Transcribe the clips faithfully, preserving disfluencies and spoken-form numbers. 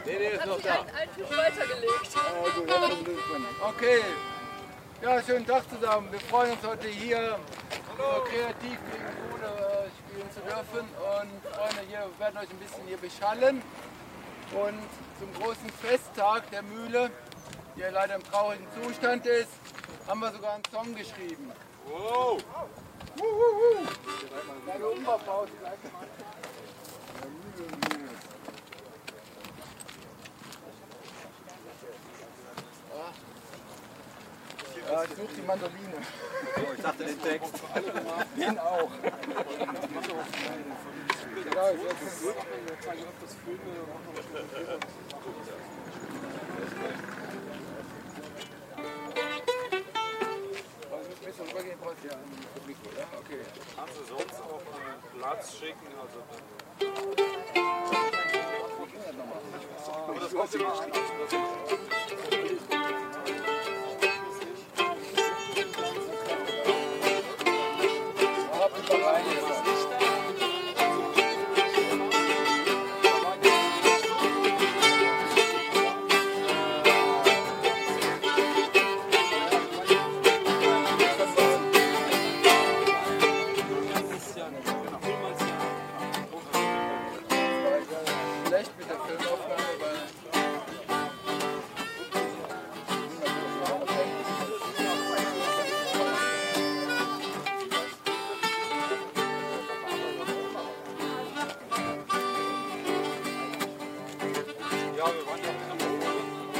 Nee, der ist noch da. Hat einen Typ weitergelegt. Okay. Ja, schönen Tag zusammen. Wir freuen uns heute hier so kreativ gegen Bude äh, spielen zu dürfen. Und Freunde, hier wir werden euch ein bisschen hier beschallen. Und zum großen Festtag der Mühle, die ja leider im traurigen Zustand ist, haben wir sogar einen Song geschrieben. Wow! Wuhuhu! Kleine Umbaupause gleich mal. Ja, ich suche die Mandoline. Oh, ich dachte den Text. Den auch. Ja, jetzt okay. Haben Sie sonst auch einen Platz schicken? Also aber das kommt immer an. Schlecht mit der Filmaufnahme, weil Ja, wir waren ja auch in der Woche.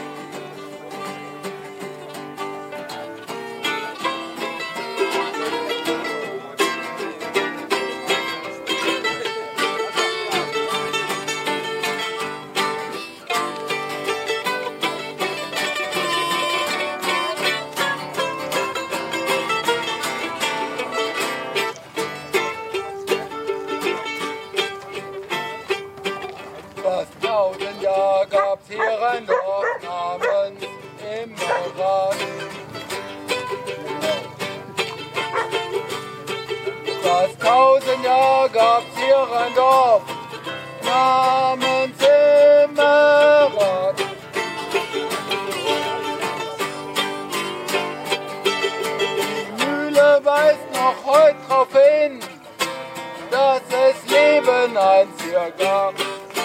fast tausend Jahre gab's hier ein Dorf namens Immerat. Fast tausend Jahre gab's hier ein Dorf namens Immerat. Die Mühle weist noch heute drauf hin, dass es Leben einst hier gab.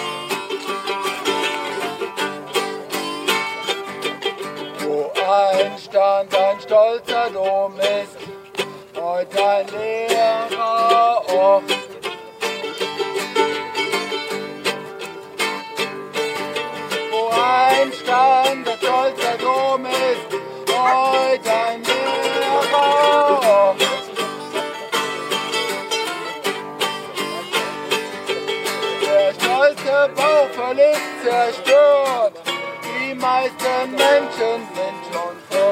Wo einstand ein stolzer Dom ist, heute ein leerer Ort. Wo einstand ein stolzer Dom ist, heute ein leerer Ort. Der stolze Bau völlig zerstört, die meisten Menschen sind schon fort.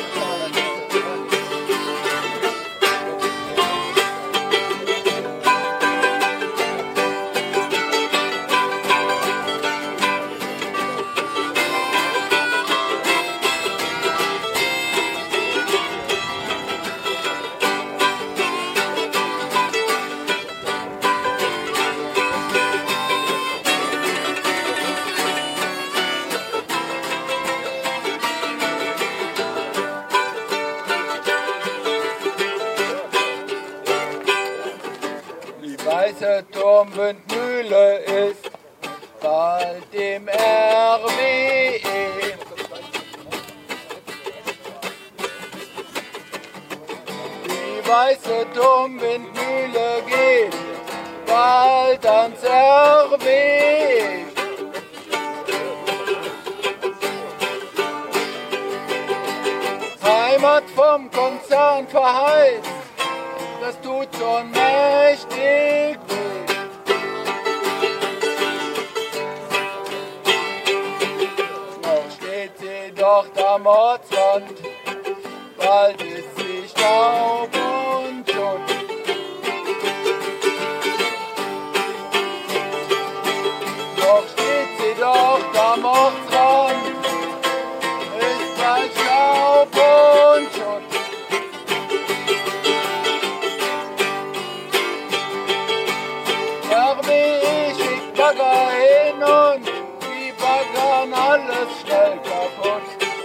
Weiße Turmwindmühle ist bald dem R W E. Die weiße Turmwindmühle geht bald ans R W E. Heimat vom Konzern verheißt, das tut schon mächtig weh. Noch steht sie dort am Ortsrand, bald ist sie Staub und Schutt. Noch steht sie dort am Ortsrand, ist bald Staub und Schutt. R W E schickt Bagger hin und die Bagger alles schnell kaputt.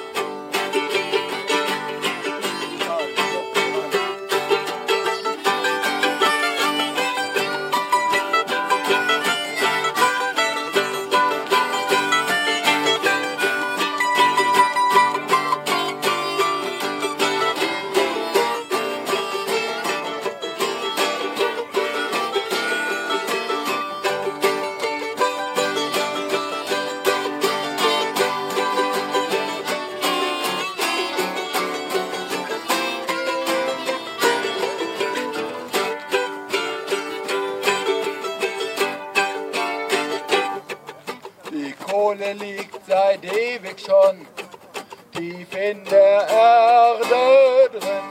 Die Kohle liegt seit ewig schon tief in der Erde drin.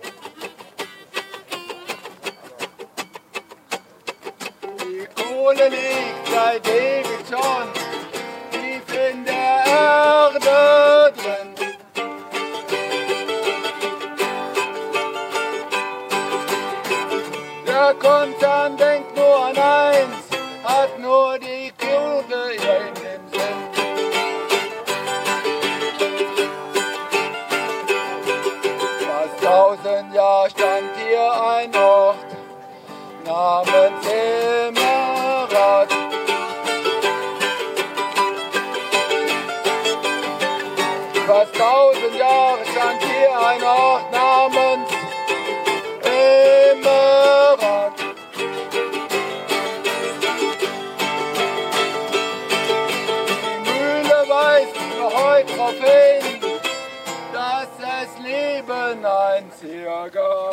Die Kohle liegt seit ewig schon tief in der Erde drin. Der Konzern denkt nur an eins, hat nur die Kohle in dem Sinn. Fast tausend Jahre stand hier ein Ort namens Emmerat. Fast tausend Jahre stand hier ein Ort namens Emmerat. Heute drauf hin, dass es Leben einst hier gab.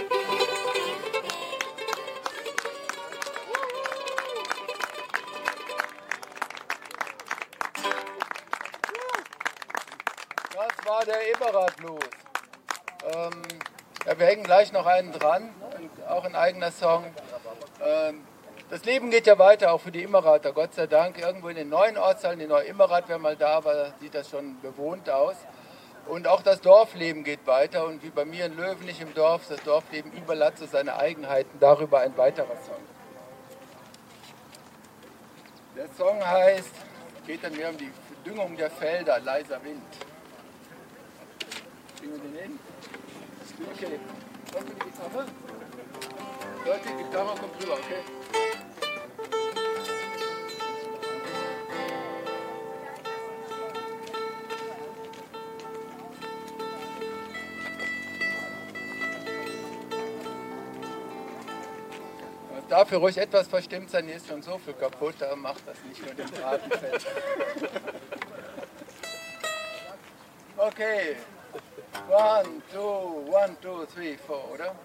Das war der Emmerat-Blues. Ähm, ja, wir hängen gleich noch einen dran, auch ein eigener Song. Ähm, Das Leben geht ja weiter, auch für die Immerater, Gott sei Dank. Irgendwo in den neuen Ortsteilen, in Neu-Immerath, wer mal da war, sieht das schon bewohnt aus. Und auch das Dorfleben geht weiter. Und wie bei mir in Löwenich im Dorf, das Dorfleben überall hat so seine Eigenheiten. Darüber ein weiterer Song. Der Song heißt, geht dann mehr um die Düngung der Felder, leiser Wind. Kriegen wir den hin? Okay. Kommt die Gitarre? Leute, die Gitarre kommt rüber, okay? Dafür ruhig etwas verstimmt sein, hier ist schon so viel kaputt, da macht das nicht nur den Braten fett. Okay, one, two, one, two, three, four, oder?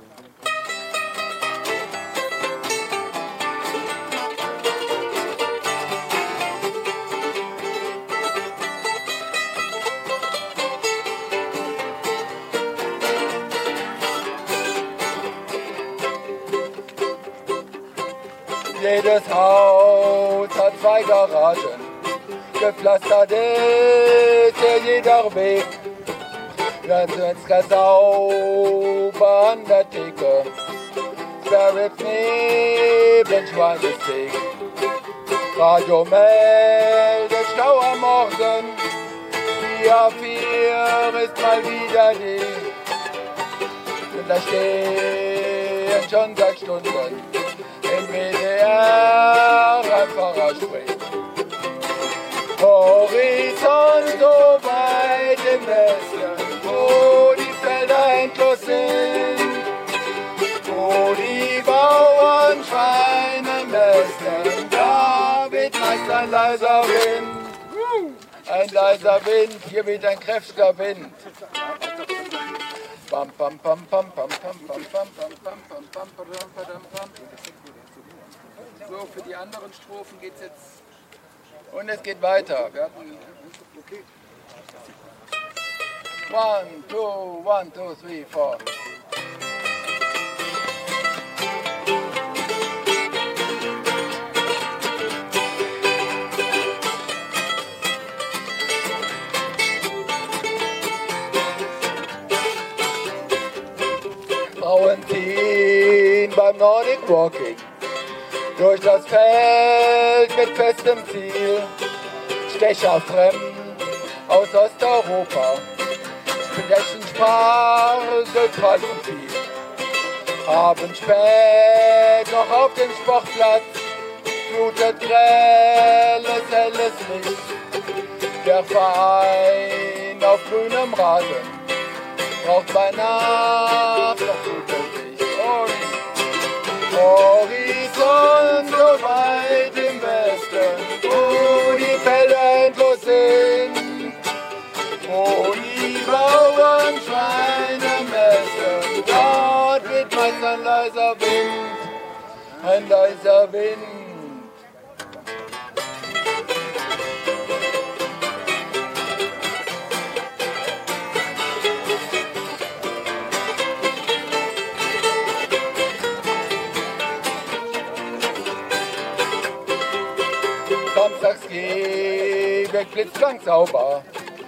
Jedes Haus hat zwei Garagen, gepflastert ist hier jeder Weg. Ganz extra sauber an der Theke, Spirits neben Schweinesteak. Radio meldet Stau am Morgen, vier vier ist mal wieder die. Und da stehen schon seit Stunden im W D R ein Pfarrer spricht. Horizont so weit im Westen, wo die Felder endlos sind, wo die Bauern Schweine mästen, da weht meist ein leiser Wind. Ein leiser Wind, hier weht ein kräftiger Wind. Pam pam pam pam pam pam pam pam pam pam pam pam pam pam. So, für die anderen Strophen geht's jetzt. Und es geht weiter. Wir hatten, okay. One, two, one, two, three, four. Frauen ziehen beim Nordic Walking durch das Feld mit festem Ziel. Stecher fremd aus Osteuropa. Sprechen Sprache, Qual und Vieh. Abend spät noch auf dem Sportplatz flutet grelles, helles Licht. Der Verein auf grünem Rasen braucht bei Nacht noch gutes Licht. Und Horizont so weit im Westen, wo die Felder endlos sind, wo die Bauern Schweine messen, dort weht meist ein leiser Wind, ein leiser Wind. Samstags Gehweg blitzblank sauber,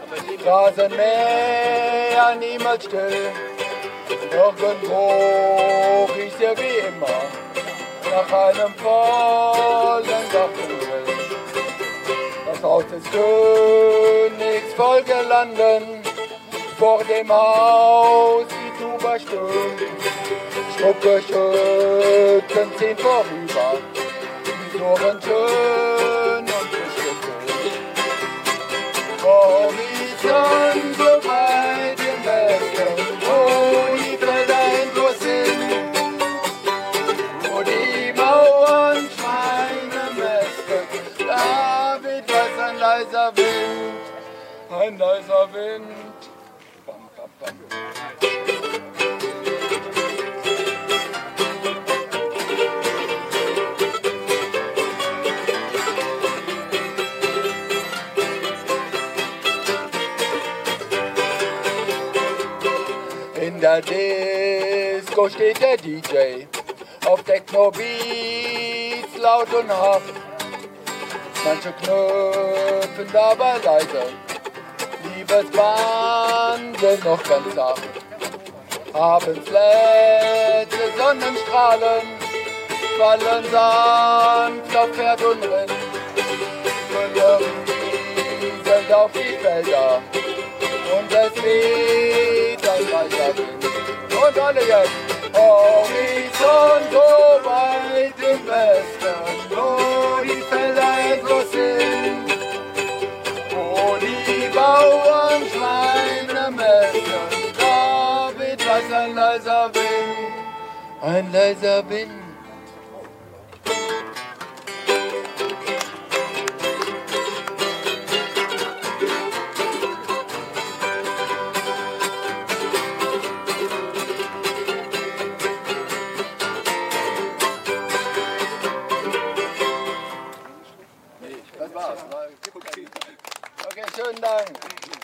Rasenmäher niemals still. Irgendwo riecht ja wie immer nach einem vollen Gartengrill. Das Haus des Königs voll gelanden, vor dem Haus die Tuba stimmt. Schnuppe Schütten ziehen vorüber, die Toren schön und beschüttet. Horizont so weit im Westen, wo die Felder endlos sind, wo die Mauern Schweine mästen, da weht was ein leiser Wind, ein leiser Wind. Bam, bam, bam. In der Disco steht der D J, auf Techno-Beats laut und hart. Manche knüpfen dabei leise, Liebesbande noch ganz sacht. Abends letzte Sonnenstrahlen fallen sanft auf Pferd und Rind. Müller rieselt auf die Felder und es weht ein leiser Wind. Und alle jetzt! Horizont so weit im Westen, wo die Felder endlos sind, wo die Bauern Schweine messen, da weht was ein leiser Wind, ein leiser Wind. Das war's. Okay, schönen Dank.